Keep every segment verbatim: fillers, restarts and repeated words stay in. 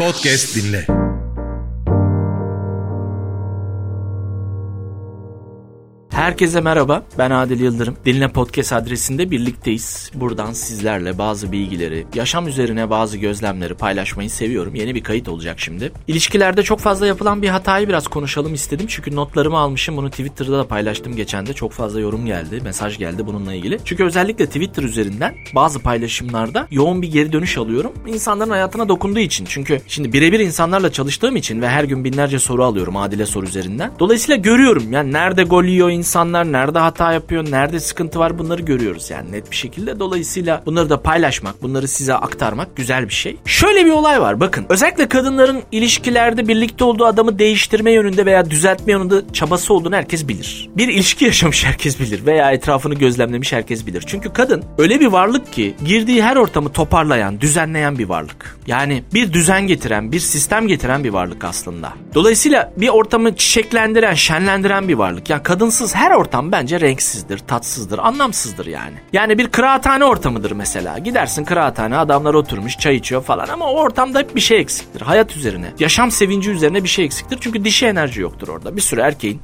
Podcast dinle. Herkese merhaba, ben Adil Yıldırım. Dinle Podcast adresinde birlikteyiz. Buradan sizlerle bazı bilgileri, yaşam üzerine bazı gözlemleri paylaşmayı seviyorum. Yeni bir kayıt olacak şimdi. İlişkilerde çok fazla yapılan bir hatayı biraz konuşalım istedim. Çünkü notlarımı almışım, bunu Twitter'da da paylaştım geçen de. Çok fazla yorum geldi, mesaj geldi bununla ilgili. Çünkü özellikle Twitter üzerinden bazı paylaşımlarda yoğun bir geri dönüş alıyorum. İnsanların hayatına dokunduğu için. Çünkü şimdi birebir insanlarla çalıştığım için ve her gün binlerce soru alıyorum Adil'e soru üzerinden. Dolayısıyla görüyorum yani nerede gol yiyor insan. İnsanlar nerede hata yapıyor, nerede sıkıntı var bunları görüyoruz yani net bir şekilde. Dolayısıyla bunları da paylaşmak, bunları size aktarmak güzel bir şey. Şöyle bir olay var bakın. Özellikle kadınların ilişkilerde birlikte olduğu adamı değiştirme yönünde veya düzeltme yönünde çabası olduğunu herkes bilir. Bir ilişki yaşamış herkes bilir veya etrafını gözlemlemiş herkes bilir. Çünkü kadın öyle bir varlık ki girdiği her ortamı toparlayan, düzenleyen bir varlık. Yani bir düzen getiren, bir sistem getiren bir varlık aslında. Dolayısıyla bir ortamı çiçeklendiren, şenlendiren bir varlık. Yani kadınsız her ortam bence renksizdir, tatsızdır, anlamsızdır yani. Yani bir kıraathane ortamıdır mesela. Gidersin kıraathane, adamlar oturmuş, çay içiyor falan ama o ortamda hep bir şey eksiktir. Hayat üzerine, yaşam sevinci üzerine bir şey eksiktir. Çünkü dişi enerji yoktur orada. Bir sürü erkeğin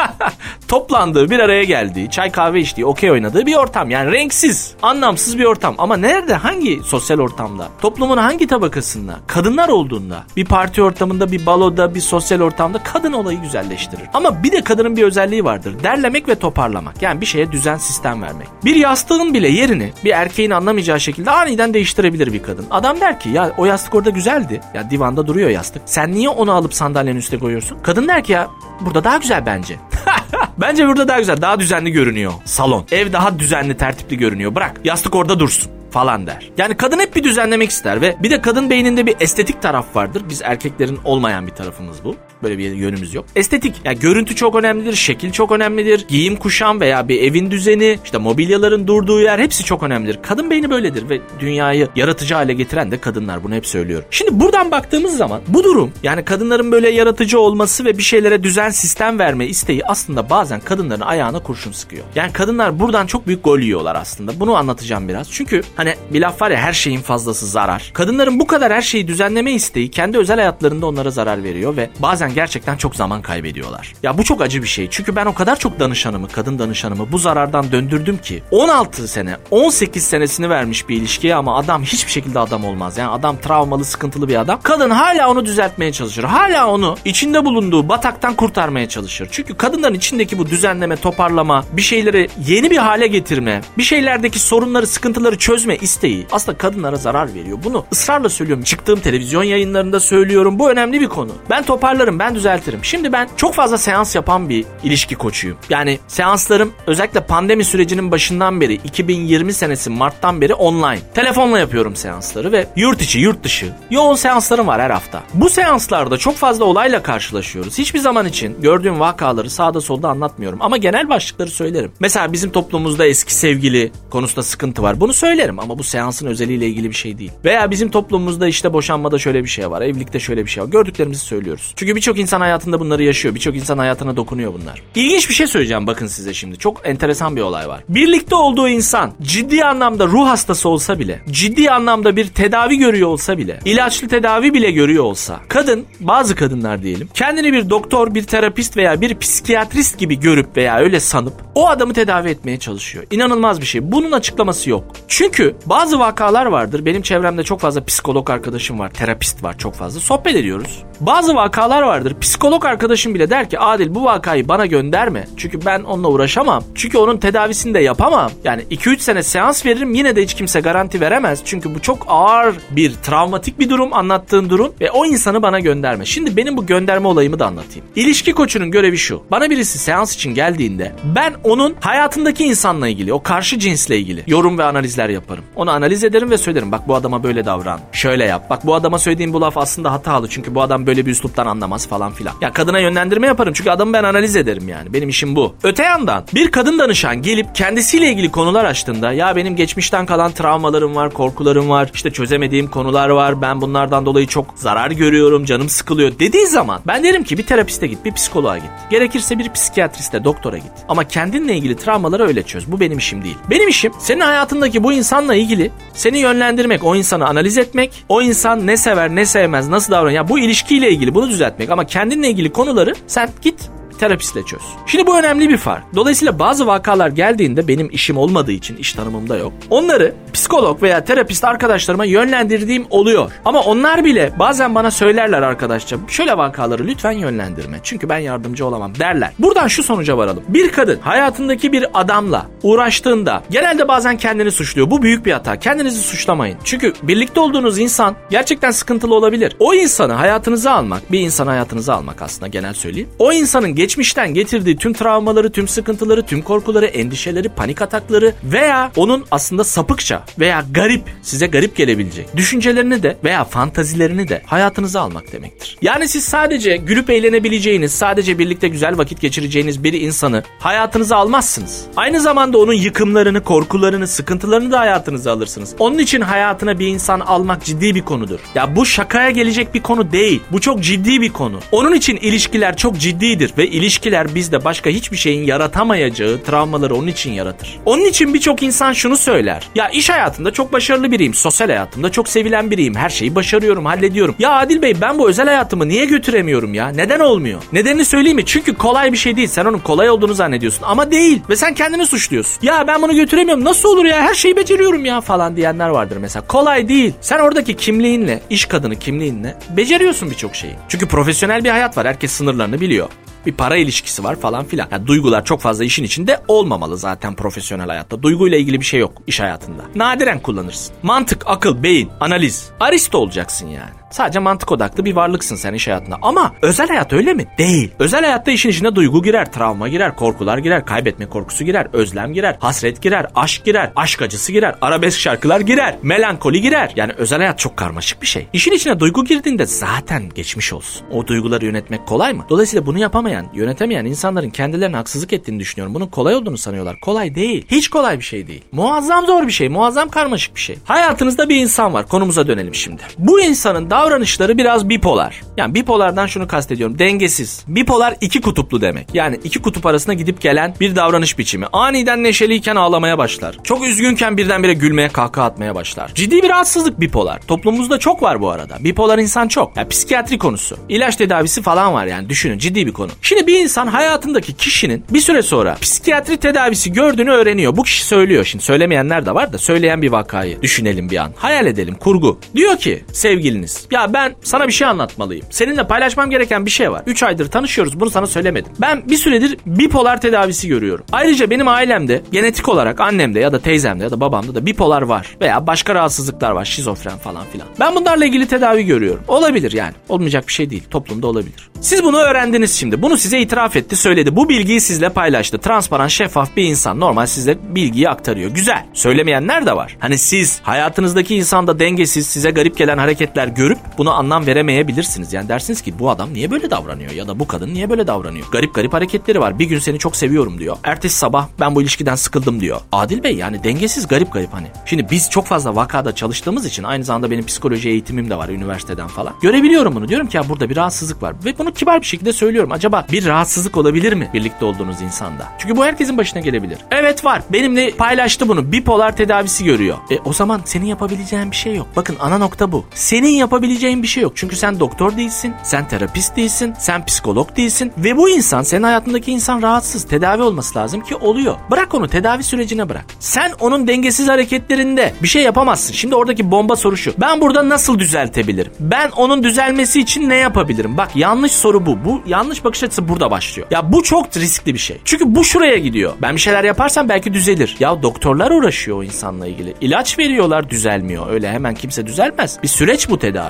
toplandığı, bir araya geldiği, çay kahve içtiği, okey oynadığı bir ortam. Yani renksiz, anlamsız bir ortam. Ama nerede, hangi sosyal ortamda, toplumun hangi tabakasında, kadınlar olduğunda, bir parti ortamında, bir baloda, bir sosyal ortamda kadın olayı güzelleştirir. Ama bir de kadının bir özelliği vardır. Derlemek ve toparlamak. Yani bir şeye düzen, sistem vermek. Bir yastığın bile yerini bir erkeğin anlamayacağı şekilde aniden değiştirebilir bir kadın. Adam der ki ya o yastık orada güzeldi. Ya divanda duruyor yastık. Sen niye onu alıp sandalyenin üstüne koyuyorsun? Kadın der ki ya burada daha güzel bence. Bence burada daha güzel, daha düzenli görünüyor salon. Ev daha düzenli, tertipli görünüyor. Bırak yastık orada dursun falan der. Yani kadın hep bir düzenlemek ister ve bir de kadın beyninde bir estetik taraf vardır. Biz erkeklerin olmayan bir tarafımız bu. Böyle bir yönümüz yok. Estetik. Yani görüntü çok önemlidir, şekil çok önemlidir. Giyim kuşam veya bir evin düzeni, işte mobilyaların durduğu yer hepsi çok önemlidir. Kadın beyni böyledir ve dünyayı yaratıcı hale getiren de kadınlar. Bunu hep söylüyorum. Şimdi buradan baktığımız zaman bu durum yani kadınların böyle yaratıcı olması ve bir şeylere düzen, sistem verme isteği aslında bazen kadınların ayağına kurşun sıkıyor. Yani kadınlar buradan çok büyük gol yiyorlar aslında. Bunu anlatacağım biraz. Çünkü hani bir laf var ya, her şeyin fazlası zarar. Kadınların bu kadar her şeyi düzenleme isteği kendi özel hayatlarında onlara zarar veriyor ve bazen gerçekten çok zaman kaybediyorlar. Ya bu çok acı bir şey. Çünkü ben o kadar çok danışanımı, kadın danışanımı bu zarardan döndürdüm ki on altı sene, on sekiz senesini vermiş bir ilişkiye ama adam hiçbir şekilde adam olmaz. Yani adam travmalı, sıkıntılı bir adam. Kadın hala onu düzeltmeye çalışır. Hala onu içinde bulunduğu bataktan kurtarmaya çalışır. Çünkü kadınların içindeki bu düzenleme, toparlama, bir şeyleri yeni bir hale getirme, bir şeylerdeki sorunları, sıkıntıları çözme isteği aslında kadınlara zarar veriyor. Bunu ısrarla söylüyorum. Çıktığım televizyon yayınlarında söylüyorum. Bu önemli bir konu. Ben toparlarım, ben düzeltirim. Şimdi ben çok fazla seans yapan bir ilişki koçuyum. Yani seanslarım özellikle pandemi sürecinin başından beri iki bin yirmi senesi Mart'tan beri online. Telefonla yapıyorum seansları ve yurt içi, yurt dışı yoğun seanslarım var her hafta. Bu seanslarda çok fazla olayla karşılaşıyoruz. Hiçbir zaman için gördüğüm vakaları sağda solda anlatmıyorum ama genel başlıkları söylerim. Mesela bizim toplumumuzda eski sevgili konusunda sıkıntı var. Bunu söylerim ama bu seansın özeliyle ilgili bir şey değil. Veya bizim toplumumuzda işte boşanmada şöyle bir şey var, evlilikte şöyle bir şey var. Gördüklerimizi söylüyoruz. Çünkü birçok insan hayatında bunları yaşıyor. Birçok insan hayatına dokunuyor bunlar. İlginç bir şey söyleyeceğim bakın size şimdi. Çok enteresan bir olay var. Birlikte olduğu insan ciddi anlamda ruh hastası olsa bile, ciddi anlamda bir tedavi görüyor olsa bile, ilaçlı tedavi bile görüyor olsa, kadın, bazı kadınlar diyelim, kendini bir doktor, bir terapist veya bir psikiyatrist gibi görüp veya öyle sanıp o adamı tedavi etmeye çalışıyor. İnanılmaz bir şey. Bunun açıklaması yok. Çünkü bazı vakalar vardır. Benim çevremde çok fazla psikolog arkadaşım var, terapist var çok fazla. Sohbet ediyoruz. Bazı vakalar vardır. Psikolog arkadaşım bile der ki Adil bu vakayı bana gönderme. Çünkü ben onunla uğraşamam. Çünkü onun tedavisini de yapamam. Yani iki üç sene seans veririm yine de hiç kimse garanti veremez. Çünkü bu çok ağır bir travmatik bir durum, anlattığın durum ve o insanı bana gönderme. Şimdi benim bu gönderme olayımı da anlatayım. İlişki koçunun görevi şu. Bana birisi seans için geldiğinde ben onun hayatındaki insanla ilgili, o karşı cinsle ilgili yorum ve analizler yaparım. Onu analiz ederim ve söylerim. Bak bu adama böyle davran. Şöyle yap. Bak bu adama söylediğim bu laf aslında hatalı. Çünkü bu adam böyle bir üsluptan anlamaz falan filan. Ya kadına yönlendirme yaparım çünkü adamı ben analiz ederim yani. Benim işim bu. Öte yandan bir kadın danışan gelip kendisiyle ilgili konular açtığında ya benim geçmişten kalan travmalarım var, korkularım var, işte çözemediğim konular var, ben bunlardan dolayı çok zarar görüyorum, canım sıkılıyor dediği zaman ben derim ki bir terapiste git, bir psikoloğa git. Gerekirse bir psikiyatriste, doktora git. Ama kendinle ilgili travmaları öyle çöz. Bu benim işim değil. Benim işim senin hayatındaki bu insanla ilgili seni yönlendirmek, o insanı analiz etmek, o insan ne sever, ne sevmez, nasıl davranıyor. Ya bu ilişkiyle ilgili bunu düzeltmek ama kendinle ilgili konuları sen git terapistle çöz. Şimdi bu önemli bir fark. Dolayısıyla bazı vakalar geldiğinde benim işim olmadığı için iş tanımımda yok. Onları psikolog veya terapist arkadaşlarıma yönlendirdiğim oluyor. Ama onlar bile bazen bana söylerler arkadaşça şöyle vakaları lütfen yönlendirme. Çünkü ben yardımcı olamam derler. Buradan şu sonuca varalım. Bir kadın hayatındaki bir adamla uğraştığında genelde bazen kendini suçluyor. Bu büyük bir hata. Kendinizi suçlamayın. Çünkü birlikte olduğunuz insan gerçekten sıkıntılı olabilir. O insanı hayatınıza almak, bir insanı hayatınıza almak aslında genel söyleyeyim. O insanın geç geçmişten getirdiği tüm travmaları, tüm sıkıntıları, tüm korkuları, endişeleri, panik atakları veya onun aslında sapıkça veya garip, size garip gelebilecek düşüncelerini de veya fantazilerini de hayatınıza almak demektir. Yani siz sadece gülüp eğlenebileceğiniz, sadece birlikte güzel vakit geçireceğiniz bir insanı hayatınıza almazsınız. Aynı zamanda onun yıkımlarını, korkularını, sıkıntılarını da hayatınıza alırsınız. Onun için hayatına bir insan almak ciddi bir konudur. Ya bu şakaya gelecek bir konu değil. Bu çok ciddi bir konu. Onun için ilişkiler çok ciddidir ve İlişkiler bizde başka hiçbir şeyin yaratamayacağı travmaları onun için yaratır. Onun için birçok insan şunu söyler. Ya iş hayatında çok başarılı biriyim. Sosyal hayatımda çok sevilen biriyim. Her şeyi başarıyorum, hallediyorum. Ya Adil Bey ben bu özel hayatımı niye götüremiyorum ya? Neden olmuyor? Nedenini söyleyeyim mi? Çünkü kolay bir şey değil. Sen onun kolay olduğunu zannediyorsun ama değil. Ve sen kendini suçluyorsun. Ya ben bunu götüremiyorum. Nasıl olur ya? Her şeyi beceriyorum ya falan diyenler vardır mesela. Kolay değil. Sen oradaki kimliğinle, iş kadını kimliğinle beceriyorsun birçok şeyi. Çünkü profesyonel bir hayat var. Herkes sınırlarını biliyor. Bir para ilişkisi var falan filan. Yani duygular çok fazla işin içinde olmamalı zaten profesyonel hayatta. Duyguyla ilgili bir şey yok iş hayatında. Nadiren kullanırsın. Mantık, akıl, beyin, analiz. Aristo olacaksın yani. Sadece mantık odaklı bir varlıksın sen iş hayatında. Ama özel hayat öyle mi? Değil. Özel hayatta işin içine duygu girer, travma girer, korkular girer, kaybetme korkusu girer, özlem girer, hasret girer, aşk girer, aşk acısı girer, arabesk şarkılar girer, melankoli girer. Yani özel hayat çok karmaşık bir şey. İşin içine duygu girdiğinde zaten geçmiş olsun. O duyguları yönetmek kolay mı? Dolayısıyla bunu yapamayan, yönetemeyen insanların kendilerine haksızlık ettiğini düşünüyorum. Bunun kolay olduğunu sanıyorlar. Kolay değil. Hiç kolay bir şey değil. Muazzam zor bir şey. Muazzam karmaşık bir şey. Hayatınızda bir insan var. Konumuza dönelim şimdi. Bu insanın davranışları biraz bipolar. Yani bipolardan şunu kastediyorum. Dengesiz. Bipolar iki kutuplu demek. Yani iki kutup arasında gidip gelen bir davranış biçimi. Aniden neşeliyken ağlamaya başlar. Çok üzgünken birdenbire gülmeye, kahkaha atmaya başlar. Ciddi bir rahatsızlık bipolar. Toplumumuzda çok var bu arada. Bipolar insan çok. Yani psikiyatri konusu. İlaç tedavisi falan var yani. Düşünün, ciddi bir konu. Şimdi bir insan hayatındaki kişinin bir süre sonra psikiyatri tedavisi gördüğünü öğreniyor. Bu kişi söylüyor. Şimdi söylemeyenler de var da söyleyen bir vakayı düşünelim bir an. Hayal edelim, kurgu. Diyor ki sevgiliniz, ya ben sana bir şey anlatmalıyım. Seninle paylaşmam gereken bir şey var. üç aydır tanışıyoruz, bunu sana söylemedim. Ben bir süredir bipolar tedavisi görüyorum. Ayrıca benim ailemde genetik olarak annemde ya da teyzemde ya da babamda da bipolar var. Veya başka rahatsızlıklar var, şizofren falan filan. Ben bunlarla ilgili tedavi görüyorum. Olabilir yani. Olmayacak bir şey değil. Toplumda olabilir. Siz bunu öğrendiniz şimdi. Bunu size itiraf etti, söyledi. Bu bilgiyi sizle paylaştı. Transparan, şeffaf bir insan. Normal size bilgiyi aktarıyor. Güzel. Söylemeyenler de var. Hani siz hayatınızdaki insanda dengesiz, size garip gelen hareketler görüp buna anlam veremeyebilirsiniz. Yani dersiniz ki bu adam niye böyle davranıyor ya da bu kadın niye böyle davranıyor? Garip garip hareketleri var. Bir gün seni çok seviyorum diyor. Ertesi sabah ben bu ilişkiden sıkıldım diyor. Adil Bey yani dengesiz, garip garip hani. Şimdi biz çok fazla vakada çalıştığımız için aynı zamanda benim psikoloji eğitimim de var üniversiteden falan. Görebiliyorum bunu. Diyorum ki ya burada bir rahatsızlık var. Ve bunu kibar bir şekilde söylüyorum. Acaba bir rahatsızlık olabilir mi birlikte olduğunuz insanda? Çünkü bu herkesin başına gelebilir. Evet var. Benimle paylaştı bunu. Bipolar tedavisi görüyor. E o zaman senin yapabileceğin bir şey yok. Bakın ana nokta bu. Senin yapabileceğin bir şey yok. Çünkü sen doktor değilsin. Sen terapist değilsin. Sen psikolog değilsin. Ve bu insan, senin hayatındaki insan rahatsız. Tedavi olması lazım ki oluyor. Bırak onu, tedavi sürecine bırak. Sen onun dengesiz hareketlerinde bir şey yapamazsın. Şimdi oradaki bomba soru şu. Ben burada nasıl düzeltebilirim? Ben onun düzelmesi için ne yapabilirim? Bak yanlış soru bu. Bu yanlış bakış açısı burada başlıyor. Ya bu çok riskli bir şey. Çünkü bu şuraya gidiyor. Ben bir şeyler yaparsam belki düzelir. Ya doktorlar uğraşıyor o insanla ilgili. İlaç veriyorlar, düzelmiyor. Öyle hemen kimse düzelmez. Bir süreç bu tedavi.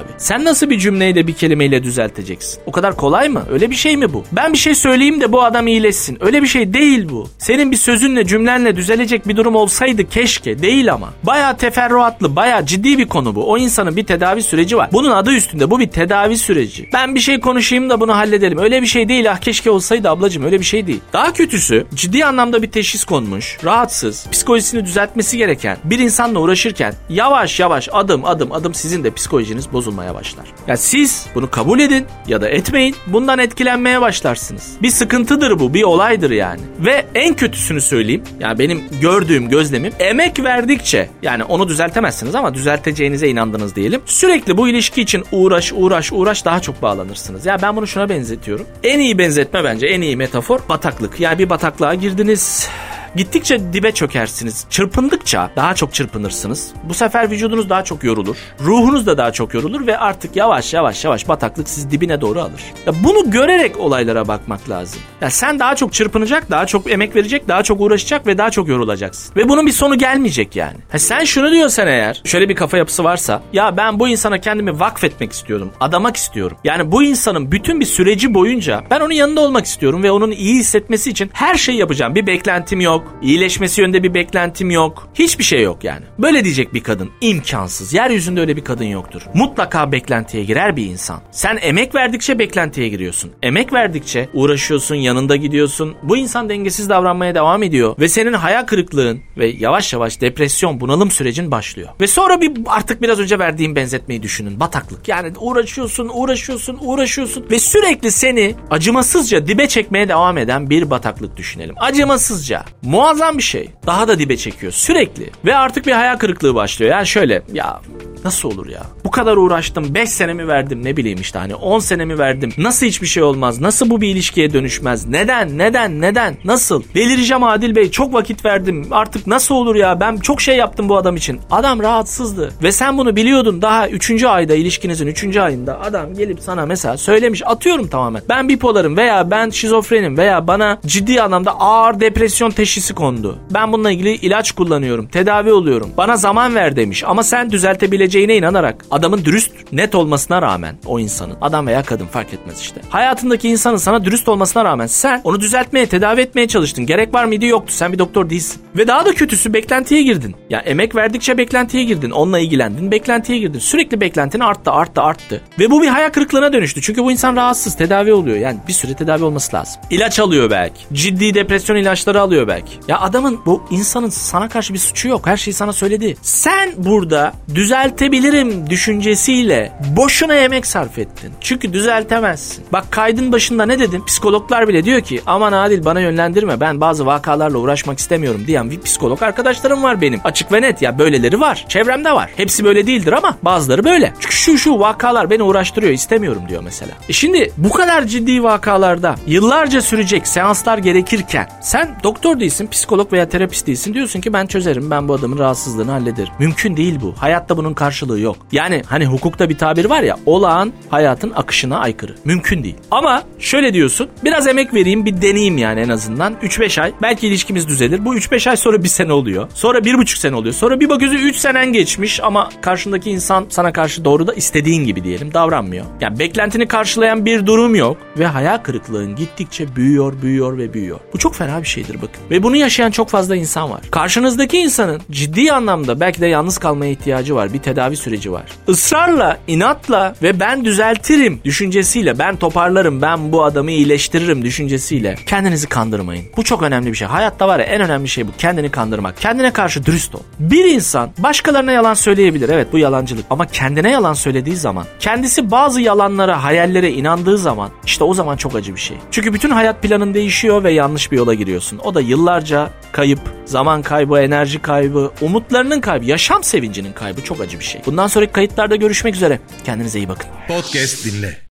Sen nasıl bir cümleyi de bir kelimeyle düzelteceksin? O kadar kolay mı? Öyle bir şey mi bu? Ben bir şey söyleyeyim de bu adam iyileşsin. Öyle bir şey değil bu. Senin bir sözünle, cümlenle düzelecek bir durum olsaydı keşke. Değil ama. Bayağı teferruatlı, bayağı ciddi bir konu bu. O insanın bir tedavi süreci var. Bunun adı üstünde. Bu bir tedavi süreci. Ben bir şey konuşayım da bunu halledelim. Öyle bir şey değil. Ah keşke olsaydı ablacığım. Öyle bir şey değil. Daha kötüsü, ciddi anlamda bir teşhis konmuş, rahatsız, psikolojisini düzeltmesi gereken bir insanla uğraşırken yavaş yavaş adım adım adım sizin de psikolojiniz bozulmaya başlar. Yani siz bunu kabul edin ya da etmeyin. Bundan etkilenmeye başlarsınız. Bir sıkıntıdır bu. Bir olaydır yani. Ve en kötüsünü söyleyeyim. Yani benim gördüğüm, gözlemim, emek verdikçe, yani onu düzeltemezsiniz ama düzelteceğinize inandınız diyelim. Sürekli bu ilişki için uğraş uğraş uğraş daha çok bağlanırsınız. Ya ben bunu şuna benzetiyorum. En iyi benzetme bence, en iyi metafor bataklık. Yani bir bataklığa girdiniz. Gittikçe dibe çökersiniz. Çırpındıkça daha çok çırpınırsınız. Bu sefer vücudunuz daha çok yorulur. Ruhunuz da daha çok yorulur ve artık yavaş yavaş yavaş bataklık sizi dibine doğru alır. Ya bunu görerek olaylara bakmak lazım. Ya sen daha çok çırpınacak, daha çok emek verecek, daha çok uğraşacak ve daha çok yorulacaksın. Ve bunun bir sonu gelmeyecek yani. Ha sen şunu diyorsan eğer, şöyle bir kafa yapısı varsa, ya ben bu insana kendimi vakfetmek istiyorum, adamak istiyorum. Yani bu insanın bütün bir süreci boyunca ben onun yanında olmak istiyorum ve onun iyi hissetmesi için her şeyi yapacağım. Bir beklentim yok. İyileşmesi yönünde bir beklentim yok. Hiçbir şey yok yani. Böyle diyecek bir kadın imkansız. Yeryüzünde öyle bir kadın yoktur. Mutlaka beklentiye girer bir insan. Sen emek verdikçe beklentiye giriyorsun. Emek verdikçe uğraşıyorsun, yanında gidiyorsun. Bu insan dengesiz davranmaya devam ediyor ve senin hayal kırıklığın ve yavaş yavaş depresyon, bunalım sürecin başlıyor. Ve sonra bir artık biraz önce verdiğim benzetmeyi düşünün. Bataklık. Yani uğraşıyorsun, uğraşıyorsun, uğraşıyorsun ve sürekli seni acımasızca dibe çekmeye devam eden bir bataklık düşünelim. Acımasızca. Muazzam bir şey. Daha da dibe çekiyor sürekli. Ve artık bir hayal kırıklığı başlıyor. Yani şöyle, ya nasıl olur ya? Bu kadar uğraştım. beş senemi verdim. Ne bileyim işte hani on senemi verdim. Nasıl hiçbir şey olmaz? Nasıl bu bir ilişkiye dönüşmez? Neden? Neden? Neden? Nasıl? Delireceğim Adil Bey. Çok vakit verdim. Artık nasıl olur ya? Ben çok şey yaptım bu adam için. Adam rahatsızdı. Ve sen bunu biliyordun. Daha üçüncü ayda, ilişkinizin üçüncü ayında adam gelip sana mesela söylemiş. Atıyorum tamamen. Ben bipolarım veya ben şizofrenim veya bana ciddi anlamda ağır depresyon teşhisi kondu. Ben bununla ilgili ilaç kullanıyorum. Tedavi oluyorum. Bana zaman ver demiş. Ama sen düzeltebileceğine inanarak, adamın dürüst, net olmasına rağmen, o insanın, adam veya kadın fark etmez işte, hayatındaki insanın sana dürüst olmasına rağmen sen onu düzeltmeye, tedavi etmeye çalıştın. Gerek var mıydı? Yoktu. Sen bir doktor değilsin. Ve daha da kötüsü, beklentiye girdin. Ya emek verdikçe beklentiye girdin. Onunla ilgilendin. Beklentiye girdin. Sürekli beklentin arttı, arttı, arttı. Ve bu bir hayal kırıklığına dönüştü. Çünkü bu insan rahatsız. Tedavi oluyor. Yani bir süre tedavi olması lazım. İlaç alıyor belki. Ciddi depresyon ilaçları alıyor belki. Ya adamın, bu insanın sana karşı bir suçu yok. Her şeyi sana söyledi. Sen burada düzeltebilirim düşüncesiyle boşuna emek sarf ettin. Çünkü düzeltemezsin. Bak kaydın başında ne dedim? Psikologlar bile diyor ki aman Adil bana yönlendirme. Ben bazı vakalarla uğraşmak istemiyorum diyen bir psikolog arkadaşlarım var benim. Açık ve net, ya böyleleri var. Çevremde var. Hepsi böyle değildir ama bazıları böyle. Çünkü şu şu vakalar beni uğraştırıyor, istemiyorum diyor mesela. E şimdi bu kadar ciddi vakalarda yıllarca sürecek seanslar gerekirken sen doktor değilsin, psikolog veya terapist değilsin, diyorsun ki ben çözerim, ben bu adamın rahatsızlığını hallederim. Mümkün değil bu. Hayatta bunun karşılığı yok. Yani hani hukukta bir tabir var ya, olağan hayatın akışına aykırı. Mümkün değil. Ama şöyle diyorsun, biraz emek vereyim, bir deneyeyim yani en azından. üç beş ay. Belki ilişkimiz düzelir. Bu üç beş ay sonra bir sene oluyor. Sonra bir buçuk sene oluyor. Sonra bir bakıyorsun üç senen geçmiş ama karşındaki insan sana karşı doğru da istediğin gibi diyelim davranmıyor. Yani beklentini karşılayan bir durum yok. Ve hayal kırıklığın gittikçe büyüyor, büyüyor ve büyüyor. Bu çok fena bir şeydir bakın. Ve bunu yaşayan çok fazla insan var. Karşınızdaki insanın ciddi anlamda belki de yalnız kalmaya ihtiyacı var. Bir tedavi süreci var. Israrla, inatla ve ben düzeltirim düşüncesiyle, ben toparlarım, ben bu adamı iyileştiririm düşüncesiyle kendinizi kandırmayın. Bu çok önemli bir şey. Hayatta var ya, en önemli şey bu. Kendini kandırmak. Kendine karşı dürüst ol. Bir insan başkalarına yalan söyleyebilir. Evet, bu yalancılık. Ama kendine yalan söylediği zaman, kendisi bazı yalanlara, hayallere inandığı zaman, işte o zaman çok acı bir şey. Çünkü bütün hayat planın değişiyor ve yanlış bir yola giriyorsun. O da yıllarca kayıp, zaman kaybı, enerji kaybı, umutlarının kaybı, yaşam sevincinin kaybı. Çok acı bir şey. Bundan sonraki kayıtlarda görüşmek üzere. Kendinize iyi bakın. Podcast dinle.